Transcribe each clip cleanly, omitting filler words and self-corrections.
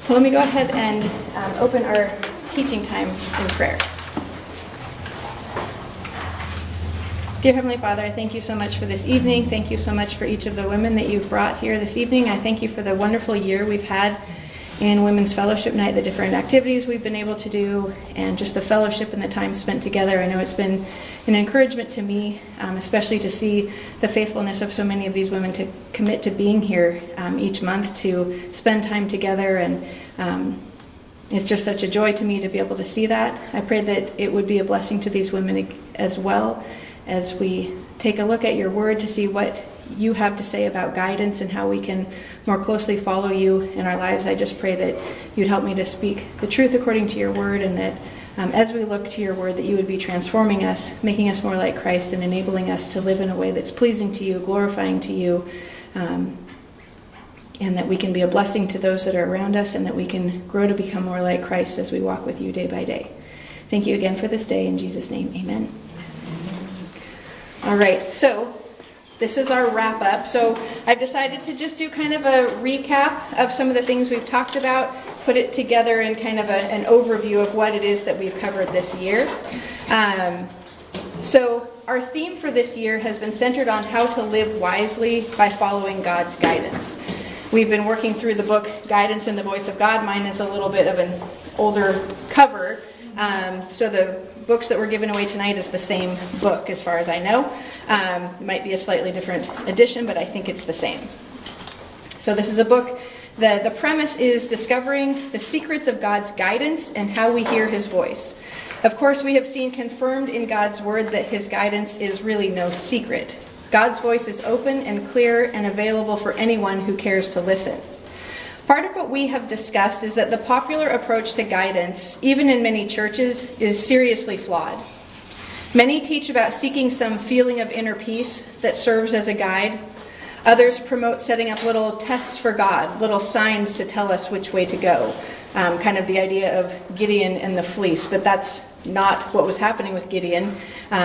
Well, let me go ahead and open our teaching time in prayer. Dear Heavenly Father, I thank you so much for this evening. Thank you so much for each of the women that you've brought here this evening. I thank you for the wonderful year we've had in Women's Fellowship Night, the different activities we've been able to do, and just the fellowship and the time spent together. I know it's been an encouragement to me, especially to see the faithfulness of so many of these women to commit to being here each month to spend time together, and it's just such a joy to me to be able to see that. I pray that it would be a blessing to these women as well as we take a look at your word to see what you have to say about guidance and how we can more closely follow you in our lives. I just pray that you'd help me to speak the truth according to your word, and that as we look to your word, that you would be transforming us, making us more like Christ, and enabling us to live in a way that's pleasing to you, glorifying to you, and that we can be a blessing to those that are around us, and that we can grow to become more like Christ as we walk with you day by day. Thank you again for this day. In Jesus' name, amen. All right, so this is our wrap up. So I've decided to just do kind of a recap of some of the things we've talked about, put it together in kind of an overview of what it is that we've covered this year. So our theme for this year has been centered on how to live wisely by following God's guidance. We've been working through the book Guidance in the Voice of God. Mine is a little bit of an older cover. So the books that were given away tonight is the same book as far as I know. It might be a slightly different edition, but I think it's the same. So this is a book. The premise is discovering the secrets of God's guidance and how we hear his voice. Of course, we have seen confirmed in God's word that his guidance is really no secret. God's voice is open and clear and available for anyone who cares to listen. Part of what we have discussed is that the popular approach to guidance, even in many churches, is seriously flawed. Many teach about seeking some feeling of inner peace that serves as a guide. Others promote setting up little tests for God, little signs to tell us which way to go. Kind of the idea of Gideon and the fleece, but that's not what was happening with Gideon.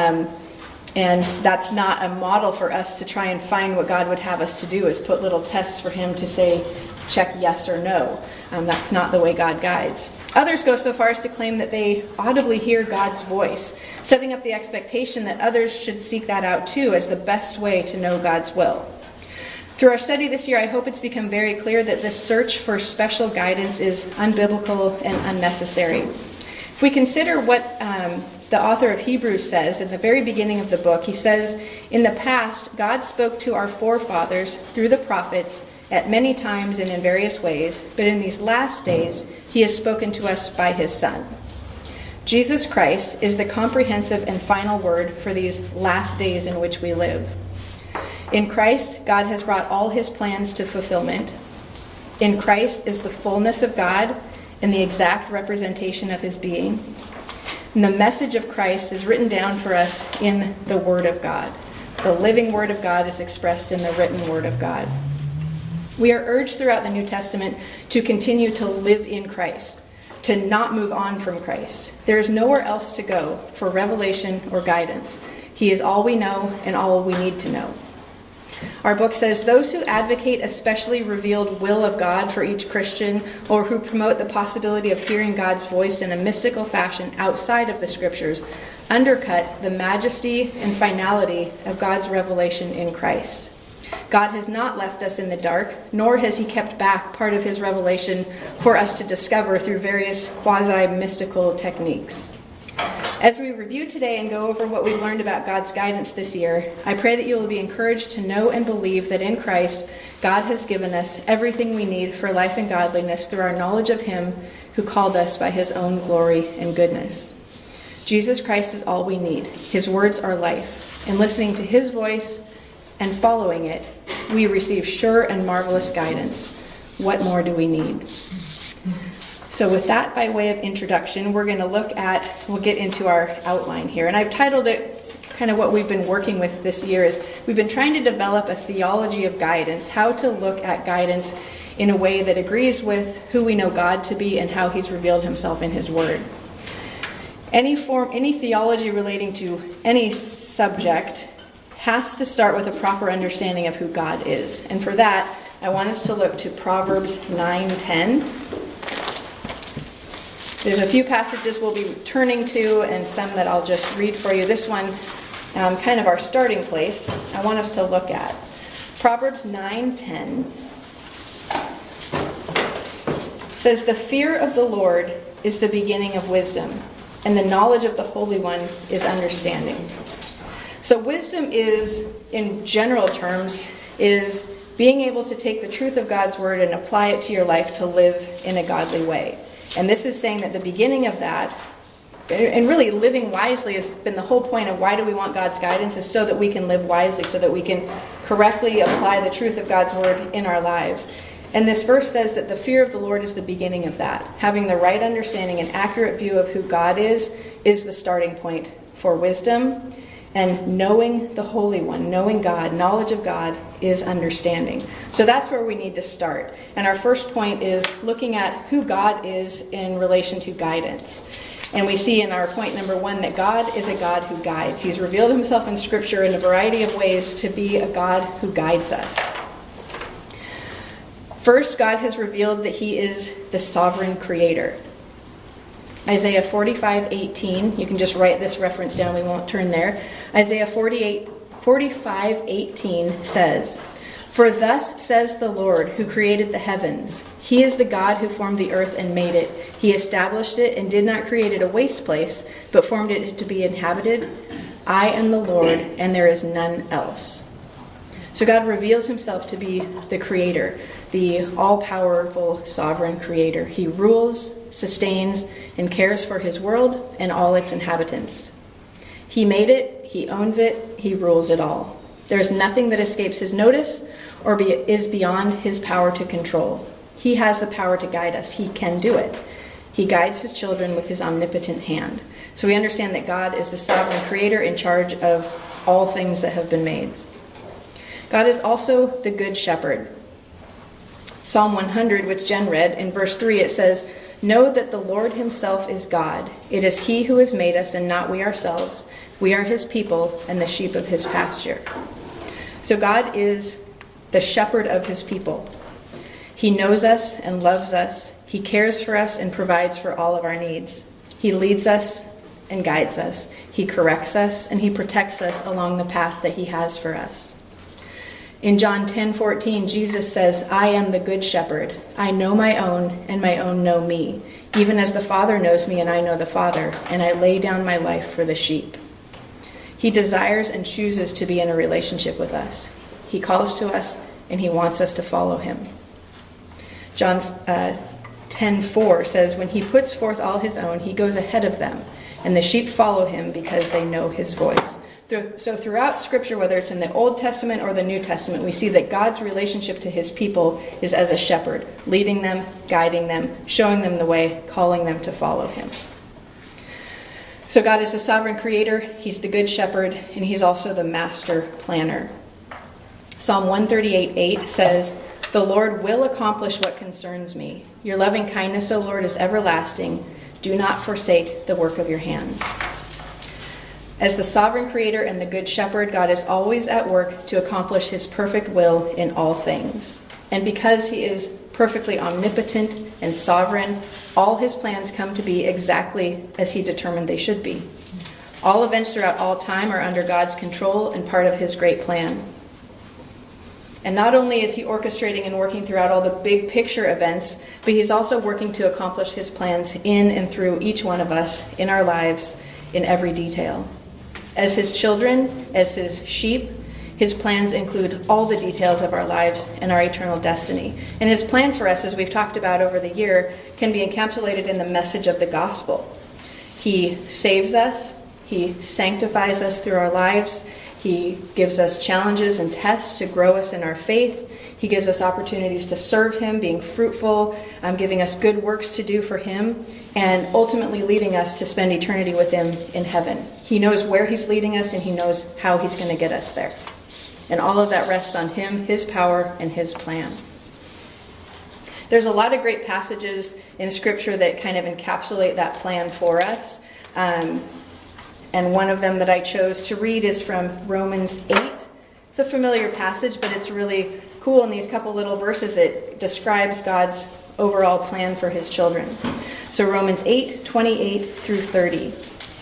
And that's not a model for us to try and find what God would have us to do, is put little tests for him to say, check yes or no. That's not the way God guides. Others go so far as to claim that they audibly hear God's voice, setting up the expectation that others should seek that out too as the best way to know God's will. Through our study this year, I hope it's become very clear that this search for special guidance is unbiblical and unnecessary. If we consider what the author of Hebrews says in the very beginning of the book, he says, "In the past, God spoke to our forefathers through the prophets at many times and in various ways, but in these last days, he has spoken to us by his Son." Jesus Christ is the comprehensive and final word for these last days in which we live. In Christ, God has brought all his plans to fulfillment. In Christ is the fullness of God and the exact representation of his being. And the message of Christ is written down for us in the Word of God. The living Word of God is expressed in the written Word of God. We are urged throughout the New Testament to continue to live in Christ, to not move on from Christ. There is nowhere else to go for revelation or guidance. He is all we know and all we need to know. Our book says, "Those who advocate a specially revealed will of God for each Christian, or who promote the possibility of hearing God's voice in a mystical fashion outside of the Scriptures, undercut the majesty and finality of God's revelation in Christ. God has not left us in the dark, nor has he kept back part of his revelation for us to discover through various quasi-mystical techniques." As we review today and go over what we've learned about God's guidance this year, I pray that you will be encouraged to know and believe that in Christ, God has given us everything we need for life and godliness through our knowledge of him who called us by his own glory and goodness. Jesus Christ is all we need. His words are life. In listening to his voice and following it, we receive sure and marvelous guidance. What more do we need? So with that by way of introduction, we'll get into our outline here. And I've titled it kind of what we've been working with this year is we've been trying to develop a theology of guidance, how to look at guidance in a way that agrees with who we know God to be and how he's revealed himself in his word. Any theology relating to any subject has to start with a proper understanding of who God is. And for that, I want us to look to Proverbs 9:10. There's a few passages we'll be turning to and some that I'll just read for you. This one, kind of our starting place, I want us to look at. Proverbs 9:10 says, "The fear of the Lord is the beginning of wisdom, and the knowledge of the Holy One is understanding." So wisdom is, in general terms, is being able to take the truth of God's word and apply it to your life to live in a godly way. And this is saying that the beginning of that, and really living wisely has been the whole point of why do we want God's guidance, is so that we can live wisely, so that we can correctly apply the truth of God's word in our lives. And this verse says that the fear of the Lord is the beginning of that. Having the right understanding and accurate view of who God is the starting point for wisdom. And knowing the Holy One, knowing God, knowledge of God is understanding. So that's where we need to start. And our first point is looking at who God is in relation to guidance. And we see in our point number 1 that God is a God who guides. He's revealed himself in Scripture in a variety of ways to be a God who guides us. First, God has revealed that he is the sovereign creator. Isaiah 45:18, you can just write this reference down, we won't turn there. Isaiah 45:18 says, "For thus says the Lord who created the heavens. He is the God who formed the earth and made it. He established it and did not create it a waste place, but formed it to be inhabited. I am the Lord, and there is none else." So God reveals himself to be the creator, the all-powerful sovereign creator. He rules, sustains, and cares for his world and all its inhabitants. He made it, he owns it, he rules it all. There is nothing that escapes his notice or is beyond his power to control. He has the power to guide us. He can do it. He guides his children with his omnipotent hand. So we understand that God is the sovereign creator in charge of all things that have been made. God is also the good shepherd. Psalm 100, which Jen read, in verse 3 it says, "Know that the Lord himself is God. It is he who has made us and not we ourselves. We are his people and the sheep of his pasture." So God is the shepherd of his people. He knows us and loves us. He cares for us and provides for all of our needs. He leads us and guides us. He corrects us and he protects us along the path that he has for us. In John 10:14, Jesus says, "I am the good shepherd. I know my own, and my own know me, even as the Father knows me, and I know the Father, and I lay down my life for the sheep." He desires and chooses to be in a relationship with us. He calls to us, and he wants us to follow him. John 10:4 says, "When he puts forth all his own, he goes ahead of them, and the sheep follow him because they know his voice." So throughout Scripture, whether it's in the Old Testament or the New Testament, we see that God's relationship to his people is as a shepherd, leading them, guiding them, showing them the way, calling them to follow him. So God is the sovereign creator, he's the good shepherd, and he's also the master planner. Psalm 138:8 says, "The Lord will accomplish what concerns me. Your loving kindness, O Lord, is everlasting. Do not forsake the work of your hands." As the sovereign creator and the good shepherd, God is always at work to accomplish his perfect will in all things. And because he is perfectly omnipotent and sovereign, all his plans come to be exactly as he determined they should be. All events throughout all time are under God's control and part of his great plan. And not only is he orchestrating and working throughout all the big picture events, but he's also working to accomplish his plans in and through each one of us in our lives in every detail. As his children, as his sheep, his plans include all the details of our lives and our eternal destiny. And his plan for us, as we've talked about over the year, can be encapsulated in the message of the gospel. He saves us. He sanctifies us through our lives. He gives us challenges and tests to grow us in our faith. He gives us opportunities to serve him, being fruitful, giving us good works to do for him, and ultimately leading us to spend eternity with him in heaven. He knows where he's leading us, and he knows how he's going to get us there. And all of that rests on him, his power, and his plan. There's a lot of great passages in Scripture that kind of encapsulate that plan for us. And one of them that I chose to read is from Romans 8. It's a familiar passage, but it's really cool in these couple little verses. It describes God's overall plan for his children. So Romans 8:28 through 30.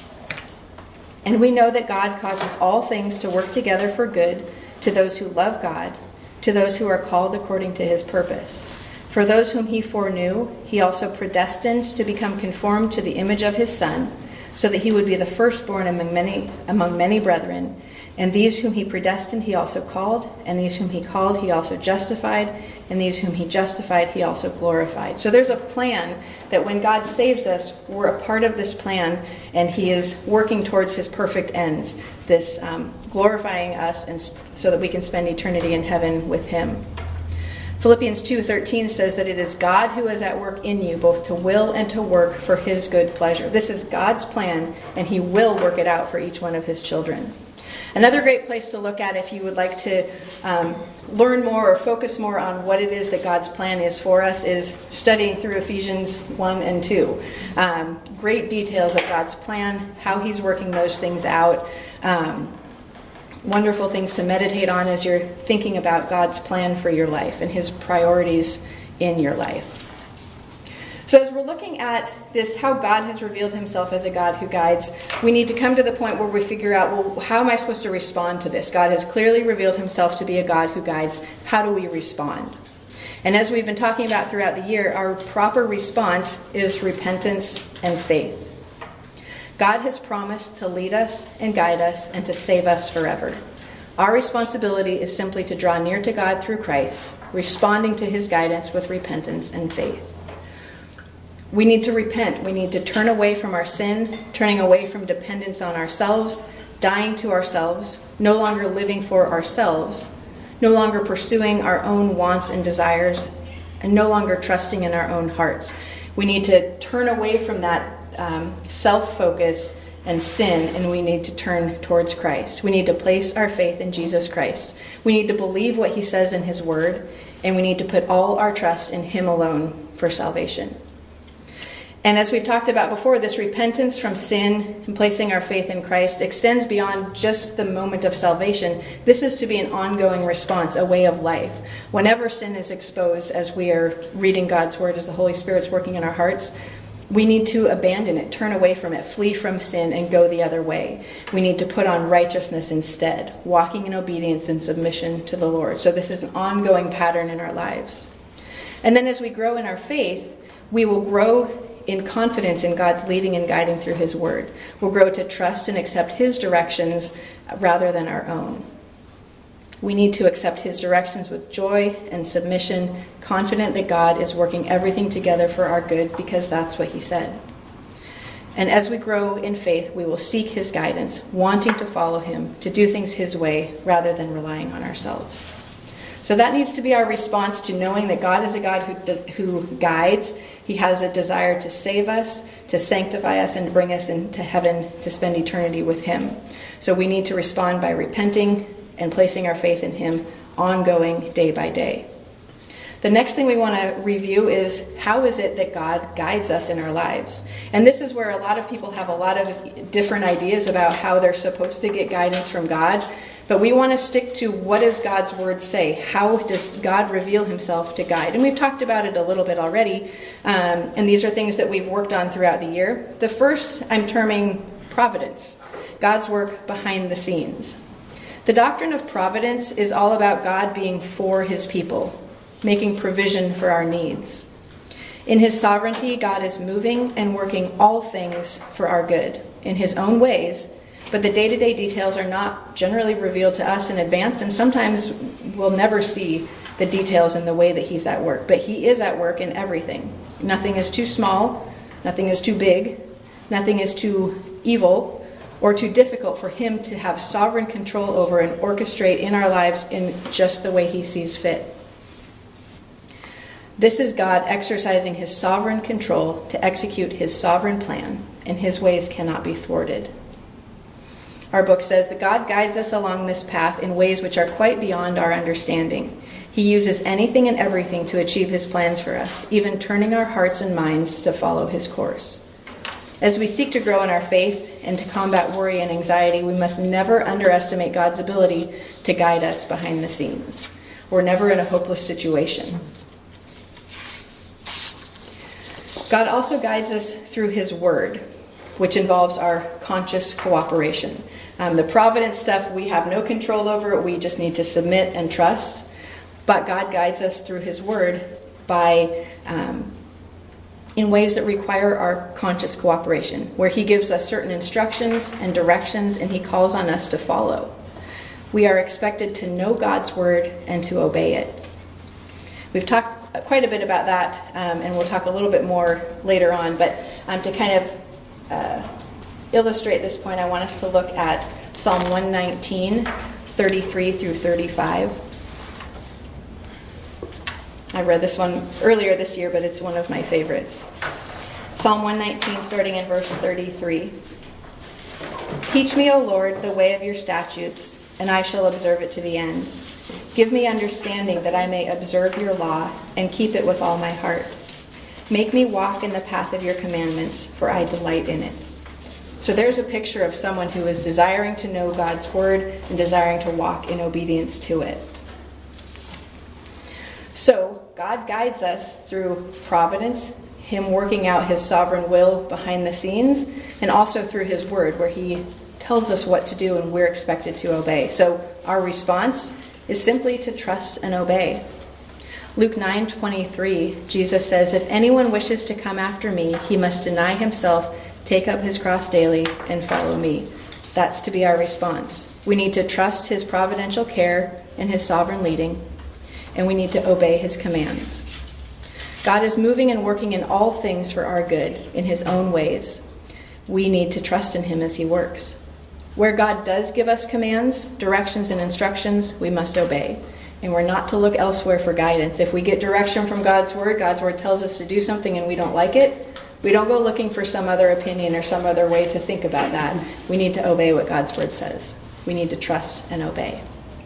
And we know that God causes all things to work together for good to those who love God, to those who are called according to his purpose. For those whom he foreknew, he also predestined to become conformed to the image of his Son, so that he would be the firstborn among many brethren. And these whom he predestined, he also called. And these whom he called, he also justified. And these whom he justified, he also glorified. So there's a plan that when God saves us, we're a part of this plan, and he is working towards his perfect ends, this glorifying us, and so that we can spend eternity in heaven with him. Philippians 2:13 says that it is God who is at work in you, both to will and to work for his good pleasure. This is God's plan, and he will work it out for each one of his children. Another great place to look at if you would like to learn more or focus more on what it is that God's plan is for us is studying through Ephesians 1 and 2. Great details of God's plan, how he's working those things out. Wonderful things to meditate on as you're thinking about God's plan for your life and his priorities in your life. So as we're looking at this, how God has revealed himself as a God who guides, we need to come to the point where we figure out, well, how am I supposed to respond to this? God has clearly revealed himself to be a God who guides. How do we respond? And as we've been talking about throughout the year, our proper response is repentance and faith. God has promised to lead us and guide us and to save us forever. Our responsibility is simply to draw near to God through Christ, responding to his guidance with repentance and faith. We need to repent. We need to turn away from our sin, turning away from dependence on ourselves, dying to ourselves, no longer living for ourselves, no longer pursuing our own wants and desires, and no longer trusting in our own hearts. We need to turn away from that self-focus and sin, and we need to turn towards Christ. We need to place our faith in Jesus Christ. We need to believe what he says in his word, and we need to put all our trust in him alone for salvation. And as we've talked about before, this repentance from sin and placing our faith in Christ extends beyond just the moment of salvation. This is to be an ongoing response, a way of life. Whenever sin is exposed, as we are reading God's word, as the Holy Spirit's working in our hearts, we need to abandon it, turn away from it, flee from sin, and go the other way. We need to put on righteousness instead, walking in obedience and submission to the Lord. So this is an ongoing pattern in our lives. And then as we grow in our faith, we will grow in confidence in God's leading and guiding through his word. We'll grow to trust and accept his directions rather than our own. We need to accept his directions with joy and submission, confident that God is working everything together for our good because that's what he said. And as we grow in faith, we will seek his guidance, wanting to follow him, to do things his way rather than relying on ourselves. So that needs to be our response to knowing that God is a God who guides. He has a desire to save us, to sanctify us, and bring us into heaven to spend eternity with him. So we need to respond by repenting and placing our faith in him ongoing day by day. The next thing we want to review is how is it that God guides us in our lives? And this is where a lot of people have a lot of different ideas about how they're supposed to get guidance from God. But we want to stick to what does God's word say? How does God reveal himself to guide? And we've talked about it a little bit already. And these are things that we've worked on throughout the year. The first I'm terming providence, God's work behind the scenes. The doctrine of providence is all about God being for his people, making provision for our needs. In his sovereignty, God is moving and working all things for our good in his own ways, but the day-to-day details are not generally revealed to us in advance, and sometimes we'll never see the details in the way that he's at work. But he is at work in everything. Nothing is too small, nothing is too big, nothing is too evil or too difficult for him to have sovereign control over and orchestrate in our lives in just the way he sees fit. This is God exercising his sovereign control to execute his sovereign plan, and his ways cannot be thwarted. Our book says that God guides us along this path in ways which are quite beyond our understanding. He uses anything and everything to achieve his plans for us, even turning our hearts and minds to follow his course. As we seek to grow in our faith and to combat worry and anxiety, we must never underestimate God's ability to guide us behind the scenes. We're never in a hopeless situation. God also guides us through his word, which involves our conscious cooperation. The providence stuff, we have no control over. We just need to submit and trust. But God guides us through his word in ways that require our conscious cooperation, where he gives us certain instructions and directions, and he calls on us to follow. We are expected to know God's word and to obey it. We've talked quite a bit about that, and we'll talk a little bit more later on. But to kind of illustrate this point, I want us to look at Psalm 119, 33 through 35. I read this one earlier this year, but it's one of my favorites. Psalm 119, starting in verse 33. Teach me, O Lord, the way of your statutes, and I shall observe it to the end. Give me understanding that I may observe your law and keep it with all my heart. Make me walk in the path of your commandments, for I delight in it. So there's a picture of someone who is desiring to know God's word and desiring to walk in obedience to it. So God guides us through providence, him working out his sovereign will behind the scenes, and also through his word, where he tells us what to do and we're expected to obey. So our response is simply to trust and obey. Luke 9:23, Jesus says, if anyone wishes to come after me, he must deny himself, take up his cross daily, and follow me. That's to be our response. We need to trust his providential care and his sovereign leading, and we need to obey his commands. God is moving and working in all things for our good in his own ways. We need to trust in him as he works. Where God does give us commands, directions, and instructions, we must obey. And we're not to look elsewhere for guidance. If we get direction from God's word tells us to do something and we don't like it, we don't go looking for some other opinion or some other way to think about that. We need to obey what God's word says. We need to trust and obey.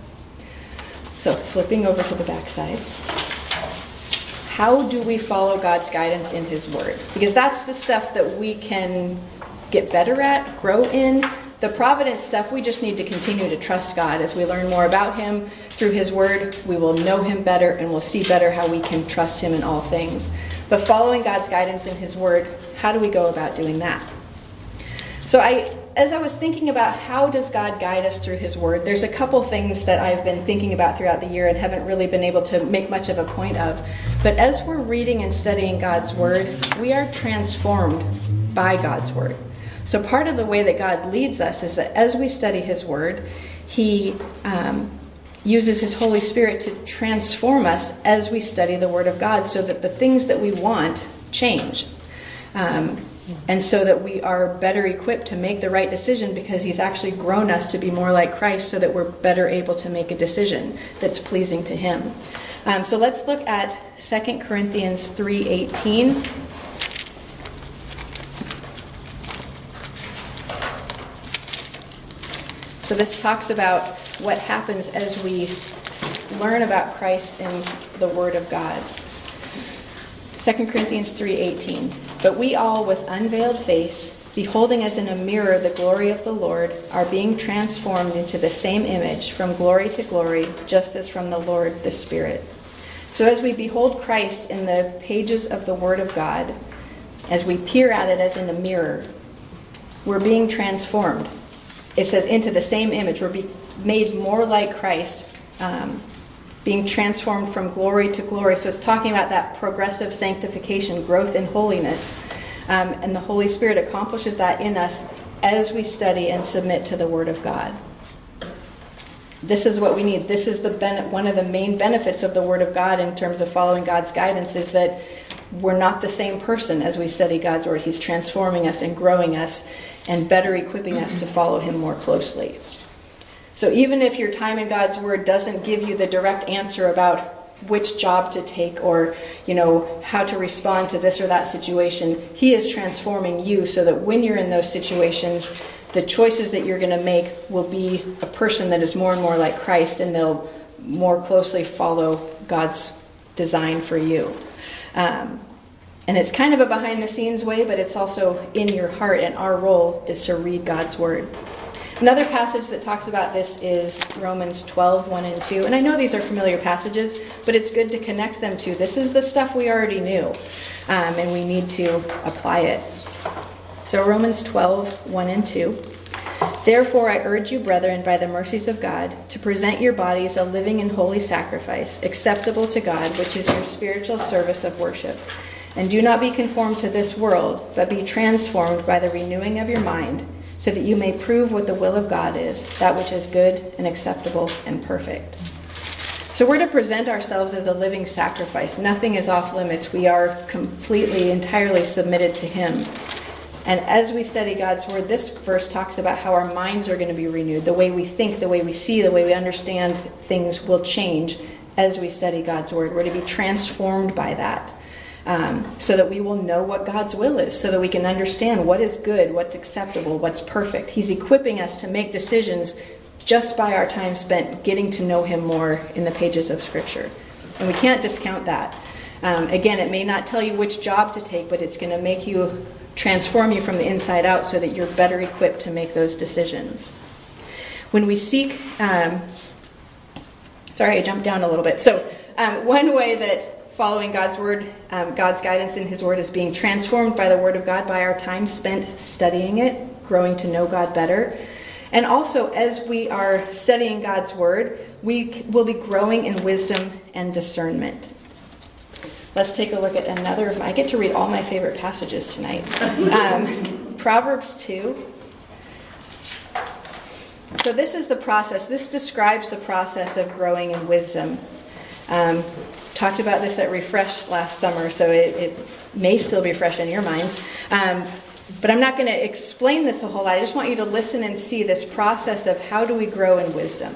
So, flipping over to the backside. How do we follow God's guidance in his word? Because that's the stuff that we can get better at, grow in. The providence stuff, we just need to continue to trust God. As we learn more about him through his word, we will know him better and we'll see better how we can trust him in all things. But following God's guidance in his word, how do we go about doing that? So as I was thinking about how does God guide us through his word, there's a couple things that I've been thinking about throughout the year and haven't really been able to make much of a point of. But as we're reading and studying God's word, we are transformed by God's word. So part of the way that God leads us is that as we study his word, he uses his Holy Spirit to transform us as we study the word of God so that the things that we want change. And so that we are better equipped to make the right decision because he's actually grown us to be more like Christ so that we're better able to make a decision that's pleasing to him. So let's look at 2 Corinthians 3:18. So this talks about what happens as we learn about Christ in the Word of God. 2 Corinthians 3:18. But we all with unveiled face, beholding as in a mirror the glory of the Lord, are being transformed into the same image from glory to glory, just as from the Lord the Spirit. So as we behold Christ in the pages of the Word of God, as we peer at it as in a mirror, we're being transformed. It says into the same image. We're being made more like Christ, being transformed from glory to glory. So it's talking about that progressive sanctification, growth in holiness. And the Holy Spirit accomplishes that in us as we study and submit to the Word of God. This is what we need. This is one of the main benefits of the Word of God in terms of following God's guidance is that we're not the same person as we study God's Word. He's transforming us and growing us and better equipping us to follow him more closely. So even if your time in God's Word doesn't give you the direct answer about which job to take or, how to respond to this or that situation, he is transforming you so that when you're in those situations, the choices that you're going to make will be a person that is more and more like Christ, and they'll more closely follow God's design for you. And it's kind of a behind-the-scenes way, but it's also in your heart, and our role is to read God's Word. Another passage that talks about this is Romans 12, 1 and 2. And I know these are familiar passages, but it's good to connect them to. This is the stuff we already knew, and we need to apply it. So Romans 12, 1 and 2. Therefore I urge you, brethren, by the mercies of God, to present your bodies a living and holy sacrifice, acceptable to God, which is your spiritual service of worship. And do not be conformed to this world, but be transformed by the renewing of your mind, so that you may prove what the will of God is, that which is good and acceptable and perfect. So we're to present ourselves as a living sacrifice. Nothing is off limits. We are completely, entirely submitted to Him. And as we study God's Word, this verse talks about how our minds are going to be renewed. The way we think, the way we see, the way we understand things will change as we study God's Word. We're to be transformed by that. So that we will know what God's will is, so that we can understand what is good, what's acceptable, what's perfect. He's equipping us to make decisions just by our time spent getting to know Him more in the pages of Scripture. And we can't discount that. Again, it may not tell you which job to take, but it's going to make you, transform you from the inside out so that you're better equipped to make those decisions. When we seek... sorry, I jumped down a little bit. So one way that following God's Word, God's guidance in His Word is being transformed by the Word of God, by our time spent studying it, growing to know God better. And also, as we are studying God's Word, we will be growing in wisdom and discernment. Let's take a look at another. I get to read all my favorite passages tonight. Proverbs 2. So this is the process. This describes the process of growing in wisdom. Talked about this at Refresh last summer, so it may still be fresh in your minds. But I'm not going to explain this a whole lot. I just want you to listen and see this process of how do we grow in wisdom.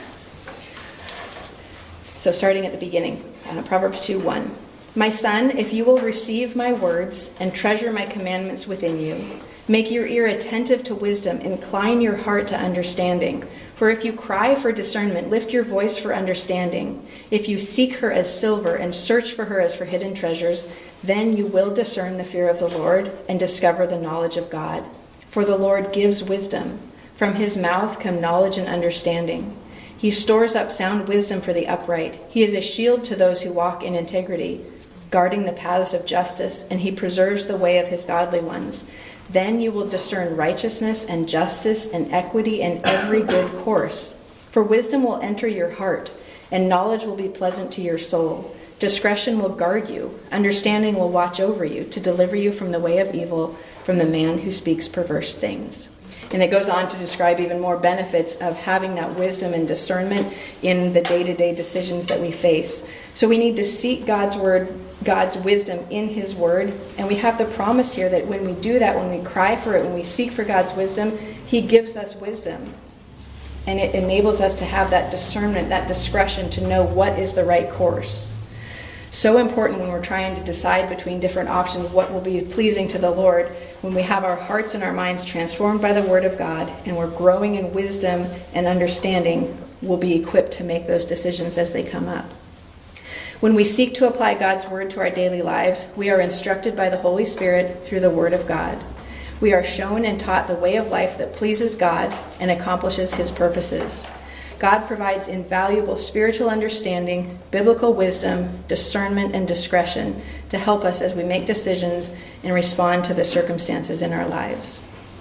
So starting at the beginning, Proverbs 2:1. My son, if you will receive my words and treasure my commandments within you, make your ear attentive to wisdom, incline your heart to understanding. For if you cry for discernment, lift your voice for understanding. If you seek her as silver and search for her as for hidden treasures, then you will discern the fear of the Lord and discover the knowledge of God. For the Lord gives wisdom. From his mouth come knowledge and understanding. He stores up sound wisdom for the upright. He is a shield to those who walk in integrity, guarding the paths of justice, and he preserves the way of his godly ones. Then you will discern righteousness and justice and equity and every good course. For wisdom will enter your heart, and knowledge will be pleasant to your soul. Discretion will guard you. Understanding will watch over you to deliver you from the way of evil, from the man who speaks perverse things. And it goes on to describe even more benefits of having that wisdom and discernment in the day-to-day decisions that we face. So we need to seek God's word, God's wisdom in his word. And we have the promise here that when we do that, when we cry for it, when we seek for God's wisdom, he gives us wisdom. And it enables us to have that discernment, that discretion to know what is the right course. So important when we're trying to decide between different options, what will be pleasing to the Lord, when we have our hearts and our minds transformed by the Word of God and we're growing in wisdom and understanding, we'll be equipped to make those decisions as they come up. When we seek to apply God's Word to our daily lives, we are instructed by the Holy Spirit through the Word of God. We are shown and taught the way of life that pleases God and accomplishes his purposes. God provides invaluable spiritual understanding, biblical wisdom, discernment, and discretion to help us as we make decisions and respond to the circumstances in our lives.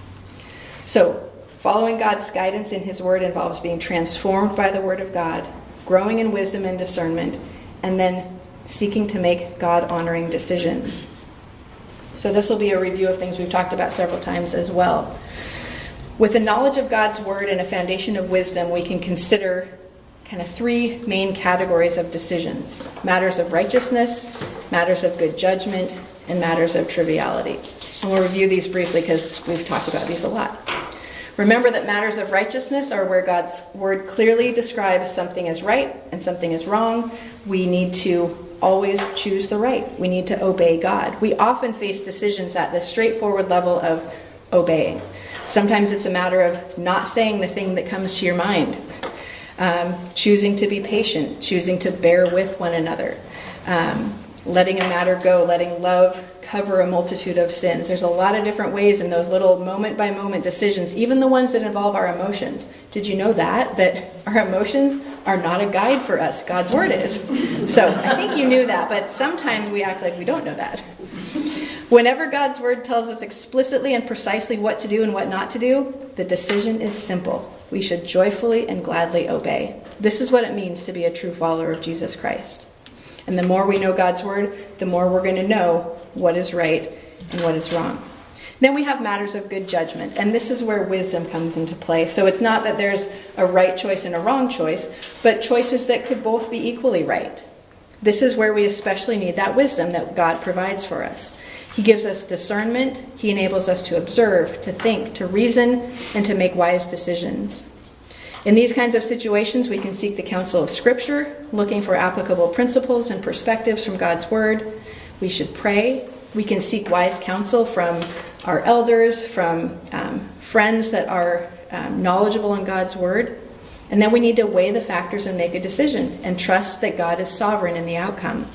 So, following God's guidance in his word involves being transformed by the word of God, growing in wisdom and discernment, and then seeking to make God-honoring decisions. So this will be a review of things we've talked about several times as well. With a knowledge of God's word and a foundation of wisdom, we can consider kind of three main categories of decisions: matters of righteousness, matters of good judgment, and matters of triviality. And we'll review these briefly because we've talked about these a lot. Remember that matters of righteousness are where God's word clearly describes something as right and something as wrong. We need to always choose the right. We need to obey God. We often face decisions at the straightforward level of obeying. Sometimes it's a matter of not saying the thing that comes to your mind, choosing to be patient, choosing to bear with one another, letting a matter go, letting love cover a multitude of sins. There's a lot of different ways in those little moment-by-moment decisions, even the ones that involve our emotions. Did you know that our emotions are not a guide for us? God's word is. So I think you knew that, but sometimes we act like we don't know that. Whenever God's word tells us explicitly and precisely what to do and what not to do, the decision is simple. We should joyfully and gladly obey. This is what it means to be a true follower of Jesus Christ. And the more we know God's word, the more we're going to know what is right and what is wrong. Then we have matters of good judgment, and this is where wisdom comes into play. So it's not that there's a right choice and a wrong choice, but choices that could both be equally right. This is where we especially need that wisdom that God provides for us. He gives us discernment. He enables us to observe, to think, to reason, and to make wise decisions. In these kinds of situations, we can seek the counsel of Scripture, looking for applicable principles and perspectives from God's Word. We should pray. We can seek wise counsel from our elders, from friends that are knowledgeable in God's Word. And then we need to weigh the factors and make a decision and trust that God is sovereign in the outcome.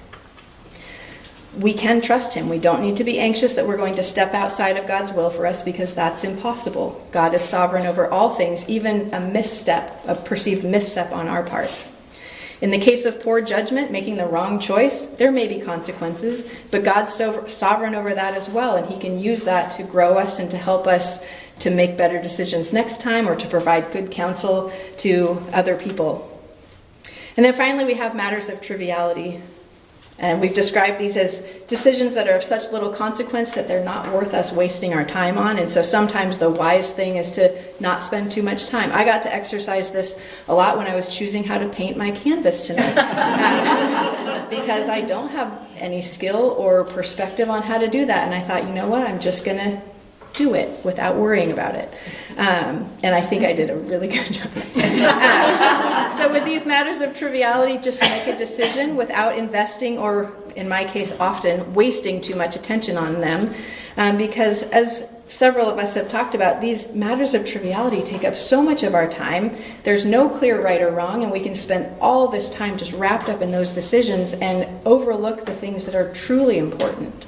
We can trust him. We don't need to be anxious that we're going to step outside of God's will for us, because that's impossible. God is sovereign over all things, even a perceived misstep on our part. In the case of poor judgment, making the wrong choice, there may be consequences, but God's sovereign over that as well, and he can use that to grow us and to help us to make better decisions next time, or to provide good counsel to other people. And then finally, we have matters of triviality. And we've described these as decisions that are of such little consequence that they're not worth us wasting our time on. And so sometimes the wise thing is to not spend too much time. I got to exercise this a lot when I was choosing how to paint my canvas tonight. Because I don't have any skill or perspective on how to do that. And I thought, you know what, I'm just going to do it without worrying about it. And I think I did a really good job. So with these matters of triviality, just make a decision without investing, or in my case often, wasting too much attention on them. Because as several of us have talked about, these matters of triviality take up so much of our time. There's no clear right or wrong, and we can spend all this time just wrapped up in those decisions and overlook the things that are truly important.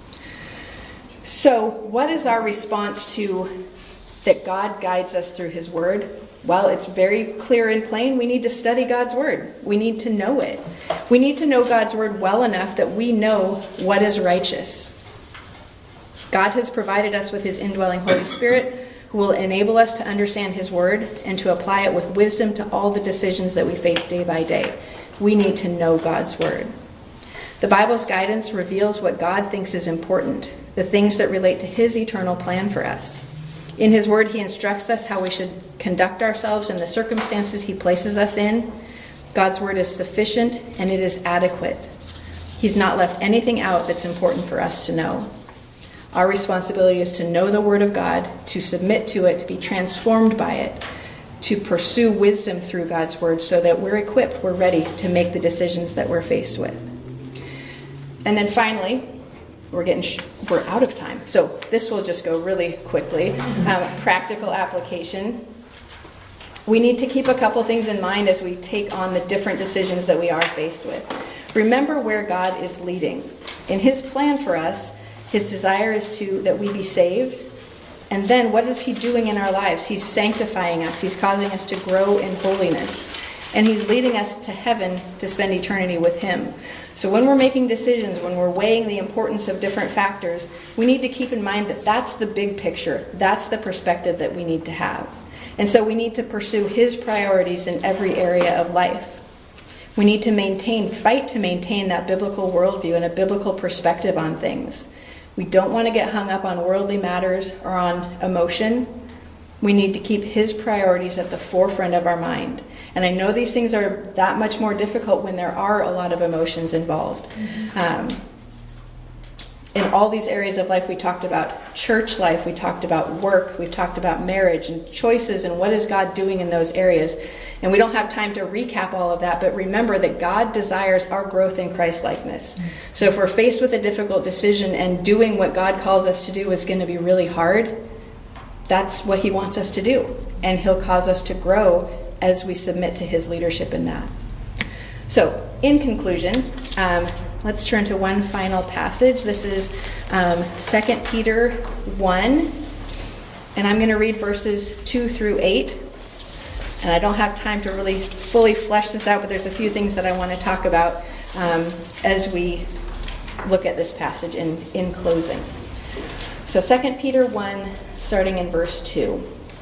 So, what is our response to that God guides us through his word? Well, it's very clear and plain. We need to study God's word. We need to know it. We need to know God's word well enough that we know what is righteous. God has provided us with his indwelling Holy Spirit, who will enable us to understand his word and to apply it with wisdom to all the decisions that we face day by day. We need to know God's word. The Bible's guidance reveals what God thinks is important, the things that relate to his eternal plan for us. In his word, he instructs us how we should conduct ourselves in the circumstances he places us in. God's word is sufficient and it is adequate. He's not left anything out that's important for us to know. Our responsibility is to know the word of God, to submit to it, to be transformed by it, to pursue wisdom through God's word so that we're equipped, we're ready to make the decisions that we're faced with. And then finally, we're out of time. So this will just go really quickly. Practical application. We need to keep a couple things in mind as we take on the different decisions that we are faced with. Remember where God is leading. In his plan for us, his desire is that we be saved. And then what is he doing in our lives? He's sanctifying us. He's causing us to grow in holiness. And he's leading us to heaven to spend eternity with him. So when we're making decisions, when we're weighing the importance of different factors, we need to keep in mind that that's the big picture. That's the perspective that we need to have. And so we need to pursue his priorities in every area of life. We need to fight to maintain that biblical worldview and a biblical perspective on things. We don't want to get hung up on worldly matters or on emotion. We need to keep his priorities at the forefront of our mind. And I know these things are that much more difficult when there are a lot of emotions involved. In all these areas of life, we talked about church life, we talked about work, we've talked about marriage and choices and what is God doing in those areas. And we don't have time to recap all of that, but remember that God desires our growth in Christ-likeness. So if we're faced with a difficult decision and doing what God calls us to do is going to be really hard, that's what he wants us to do. And he'll cause us to grow as we submit to his leadership in that. So, in conclusion, let's turn to one final passage. This is 2 Peter 1, and I'm going to read verses 2 through 8. And I don't have time to really fully flesh this out, but there's a few things that I want to talk about as we look at this passage in closing. So 2 Peter 1, starting in verse 2.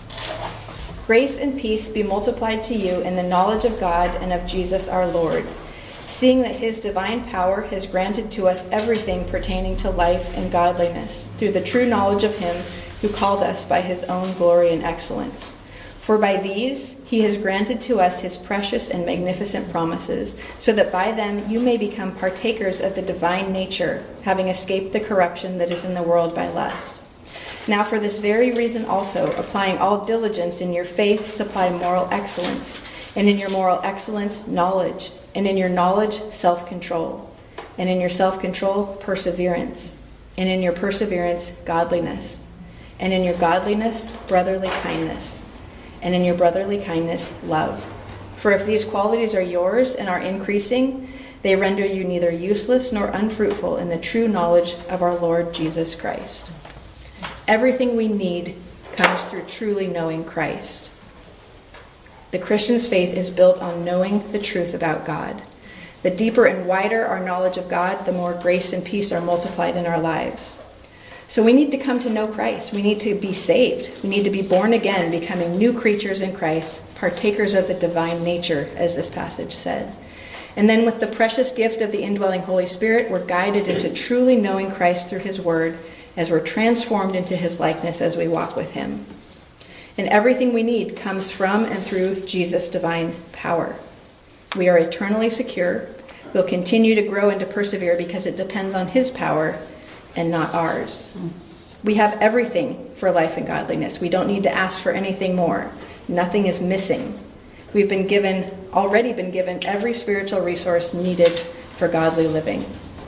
Grace and peace be multiplied to you in the knowledge of God and of Jesus our Lord, seeing that his divine power has granted to us everything pertaining to life and godliness, through the true knowledge of him who called us by his own glory and excellence. For by these he has granted to us his precious and magnificent promises, so that by them you may become partakers of the divine nature, having escaped the corruption that is in the world by lust. Now for this very reason also, applying all diligence, in your faith supply moral excellence, and in your moral excellence knowledge, and in your knowledge self-control, and in your self-control perseverance, and in your perseverance godliness, and in your godliness brotherly kindness, and in your brotherly kindness love. For if these qualities are yours and are increasing, they render you neither useless nor unfruitful in the true knowledge of our Lord Jesus Christ. Everything we need comes through truly knowing Christ. The Christian's faith is built on knowing the truth about God. The deeper and wider our knowledge of God, the more grace and peace are multiplied in our lives. So we need to come to know Christ. We need to be saved. We need to be born again, becoming new creatures in Christ, partakers of the divine nature, as this passage said. And then with the precious gift of the indwelling Holy Spirit, we're guided into truly knowing Christ through his word, as we're transformed into his likeness as we walk with him. And everything we need comes from and through Jesus' divine power. We are eternally secure. We'll continue to grow and to persevere because it depends on his power and not ours. We have everything for life and godliness. We don't need to ask for anything more. Nothing is missing. We've already been given every spiritual resource needed for godly living.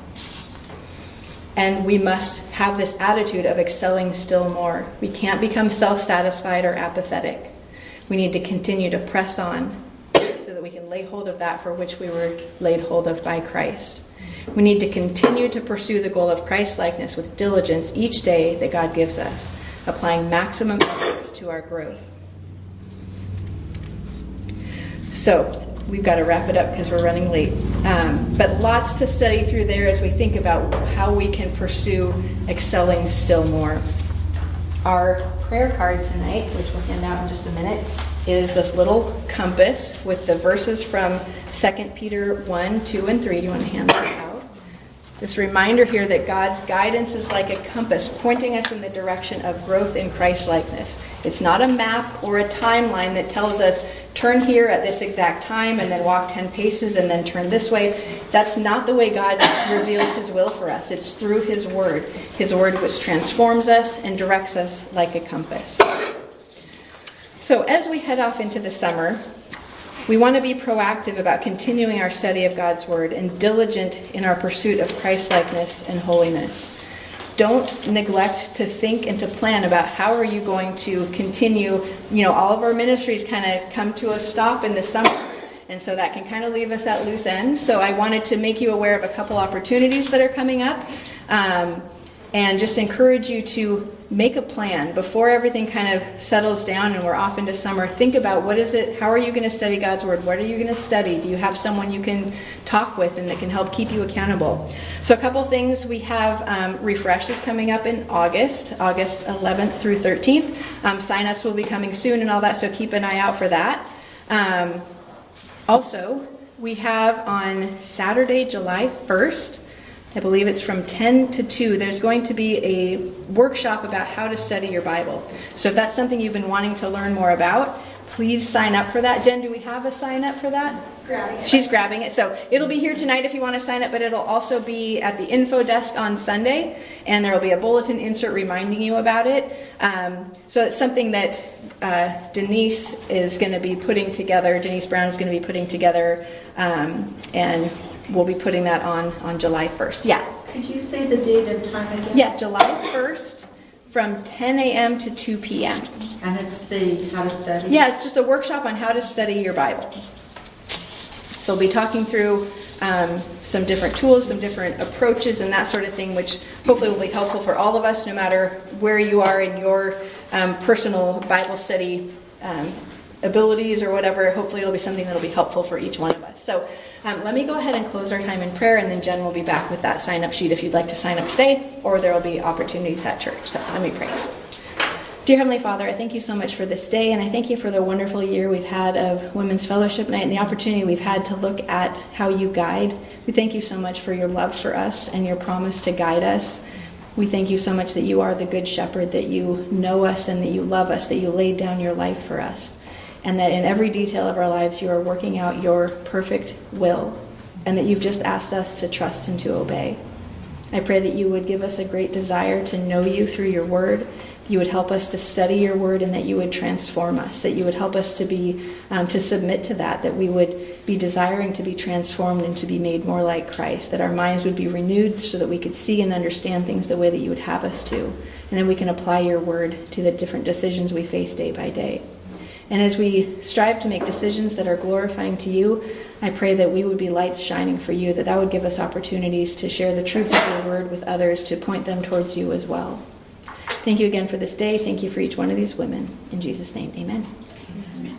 And we must have this attitude of excelling still more. We can't become self-satisfied or apathetic. We need to continue to press on so that we can lay hold of that for which we were laid hold of by Christ. We need to continue to pursue the goal of Christ-likeness with diligence each day that God gives us, applying maximum effort to our growth. So, we've got to wrap it up because we're running late. But lots to study through there as we think about how we can pursue excelling still more. Our prayer card tonight, which we'll hand out in just a minute, is this little compass with the verses from 2 Peter 1, 2, and 3. Do you want to hand that out? This reminder here that God's guidance is like a compass pointing us in the direction of growth in Christ-likeness. It's not a map or a timeline that tells us, turn here at this exact time and then walk 10 paces and then turn this way. That's not the way God reveals his will for us. It's through his word which transforms us and directs us like a compass. So as we head off into the summer, we want to be proactive about continuing our study of God's word and diligent in our pursuit of Christ-likeness and holiness. Don't neglect to think and to plan about how are you going to continue. All of our ministries kind of come to a stop in the summer, and so that can kind of leave us at loose ends. So I wanted to make you aware of a couple opportunities that are coming up, and just encourage you to make a plan before everything kind of settles down and we're off into summer. Think about how are you going to study God's word? What are you going to study? Do you have someone you can talk with and that can help keep you accountable? So a couple things. We have refreshes coming up in August 11th through 13th. Sign-ups will be coming soon and all that, so keep an eye out for that. Also, we have on Saturday, July 1st, I believe it's from 10 to 2. There's going to be a workshop about how to study your Bible. So if that's something you've been wanting to learn more about, please sign up for that. Jen, do we have a sign up for that? She's grabbing it. So it'll be here tonight if you want to sign up, but it'll also be at the info desk on Sunday, and there will be a bulletin insert reminding you about it. So it's something that Denise is going to be putting together. Denise Brown is going to be putting together, and we'll be putting that on July 1st. Yeah. Could you say the date and time again? Yeah, July 1st from 10 a.m. to 2 p.m. And it's the how to study? Yeah, it's just a workshop on how to study your Bible. So we'll be talking through some different tools, some different approaches, and that sort of thing, which hopefully will be helpful for all of us, no matter where you are in your personal Bible study abilities or whatever. Hopefully it'll be something that'll be helpful for each one of us. So let me go ahead and close our time in prayer, and then Jen will be back with that sign-up sheet if you'd like to sign up today, or there will be opportunities at church. So let me pray. Dear Heavenly Father, I thank you so much for this day, and I thank you for the wonderful year we've had of Women's Fellowship Night and the opportunity we've had to look at how you guide. We thank you so much for your love for us and your promise to guide us. We thank you so much that you are the good shepherd, that you know us and that you love us, that you laid down your life for us, and that in every detail of our lives you are working out your perfect will, and that you've just asked us to trust and to obey. I pray that you would give us a great desire to know you through your word, you would help us to study your word, and that you would transform us, that you would help us to be to submit to that we would be desiring to be transformed and to be made more like Christ, that our minds would be renewed so that we could see and understand things the way that you would have us to, and then we can apply your word to the different decisions we face day by day. And as we strive to make decisions that are glorifying to you, I pray that we would be lights shining for you, that would give us opportunities to share the truth of your word with others, to point them towards you as well. Thank you again for this day. Thank you for each one of these women. In Jesus' name, amen.